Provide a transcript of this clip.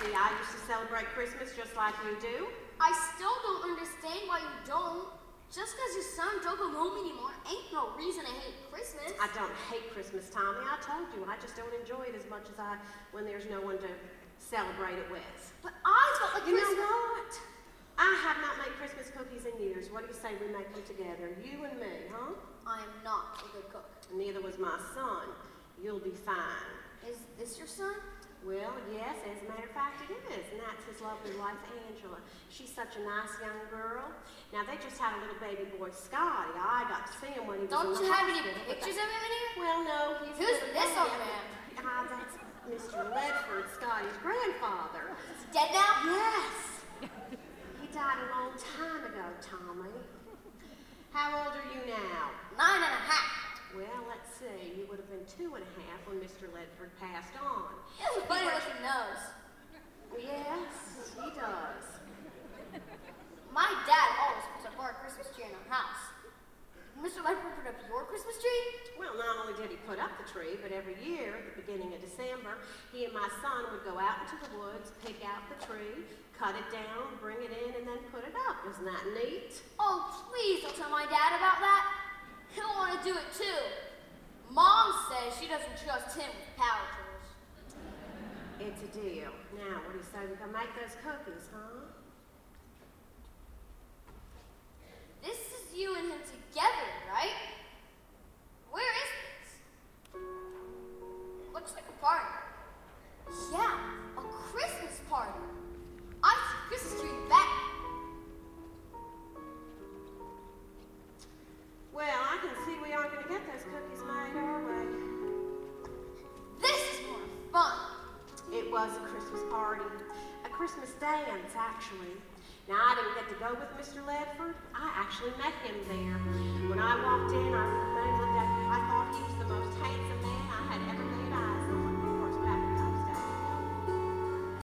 see, I used to celebrate Christmas just like you do. I still don't understand why you don't. Just because your son don't go home anymore ain't no reason to hate Christmas. I don't hate Christmas, Tommy. I told you, I just don't enjoy it as much as when there's no one to celebrate it with. But I felt like Christmas... You know what? I have not made Christmas cookies in years. What do you say we make them together? You and me, huh? I am not a good cook. Neither was my son. You'll be fine. Is this your son? Well, yes, as a matter of fact, it is. And that's his lovely wife, Angela. She's such a nice young girl. Now, they just had a little baby boy, Scotty. I got to see him when he was Don't in the you have any hospital, pictures of him in here? Well, no. He's Who's this old man? That's Mr. Ledford, Scotty's grandfather. Is he dead now? Yes. He died a long time ago, Tommy. How old are you now? 9 and a half. Well, let's see. You would have been 2 and a half when Mr. Ledford passed on. He has a funny looking nose. Yes, he does. My dad always puts up our Christmas tree in our house. Did Mr. Ledford put up your Christmas tree? Well, not only did he put up the tree, but every year at the beginning of December, he and my son would go out into the woods, pick out the tree, cut it down, bring it in, and then put it up. Isn't that neat? Oh, please don't tell my dad about that. He'll want to do it too. Mom says she doesn't trust him with power tools. It's a deal. Now, what do you say we go make those cookies, huh? This is you and him together, right? Where is this? Looks like a party. Yeah, a Christmas party. I see a Christmas tree in the back. Well, I can see we aren't going to get those cookies made, are we? This is more fun. It was a Christmas party. A Christmas dance, actually. Now, I didn't get to go with Mr. Ledford. I actually met him there.